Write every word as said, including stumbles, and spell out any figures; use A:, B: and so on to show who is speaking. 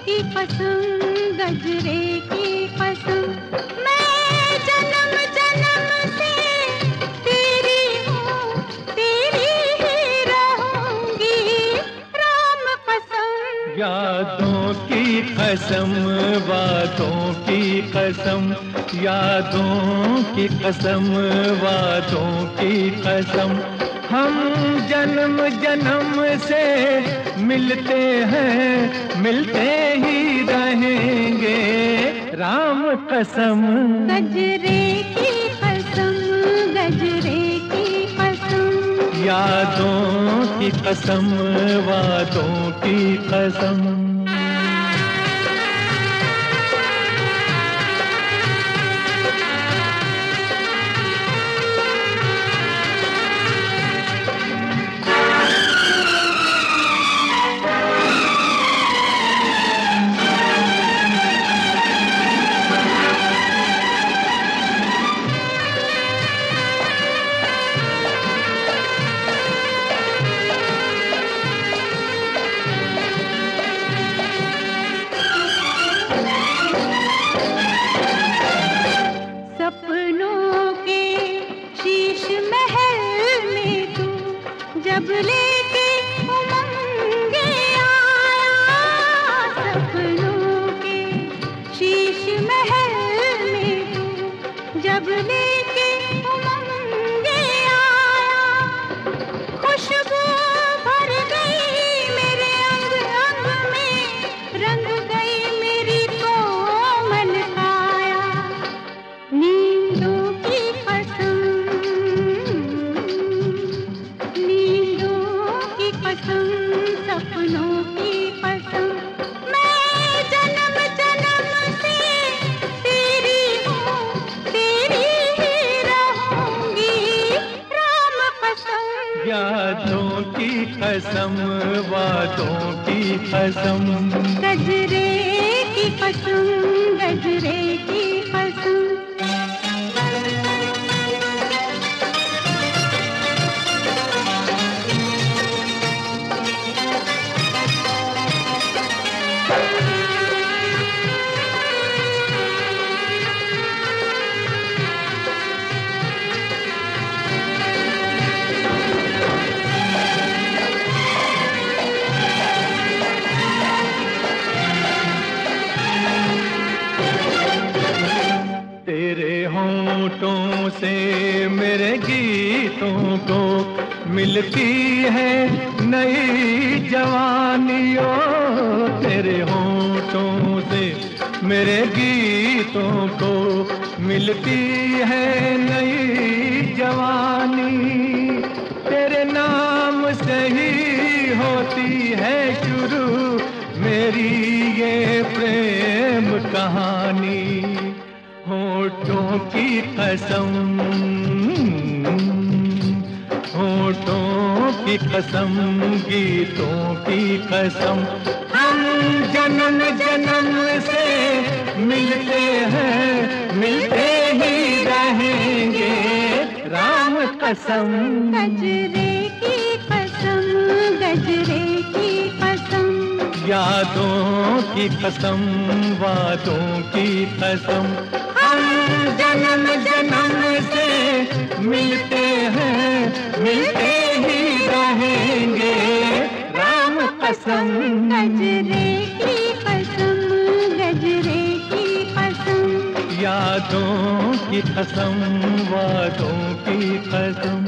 A: की कसम, गजरे की कसम, मैं जन्म जन्म से तेरी हूँ, तेरी ही रहूंगी, राम कसम।
B: यादों की कसम, बातों की कसम, यादों की कसम, वादों की कसम, हम जन्म जन्म से मिलते हैं, मिलते ही रहेंगे, राम कसम।
A: गजरे की कसम, गजरे की कसम,
B: यादों की कसम, वादों की कसम।
A: सपनों के शीश महल में तू जब लेके उमंगे आया, सपनों के शीश महल में तू जब लेके उमंगे आया, खुशबू भर गई मेरे अंग अंग में, रंग गई मेरी कोमल काया, नींदों की कसम, नींदों की कसम, सपनों की कसम, मैं जन्म जन्म से तेरी हूँ, तेरी ही रहूंगी, राम कसम।
B: यादों की कसम, वादों की कसम,
A: गजरे की कसम, गजरे की कसम।
B: तेरे होंठों से मेरे गीतों को मिलती है नई जवानियों, तेरे होंठों से मेरे गीतों को मिलती है नई जवानी, तेरे नाम से ही होती है शुरू मेरी ये प्रेम कहानी, होठों की कसम, होठों की कसम, गीतों की कसम, हम जन्म जन्म से मिलते हैं, मिलते ही रहेंगे, राम कसम।
A: गजरे की कसम, गजरे की कसम,
B: यादों की कसम, वादों की कसम, हम जन्म जन्म से मिलते हैं, मिलते ही रहेंगे, राम कसम।
A: गजरे की कसम, गजरे की कसम,
B: यादों की कसम, वादों की कसम।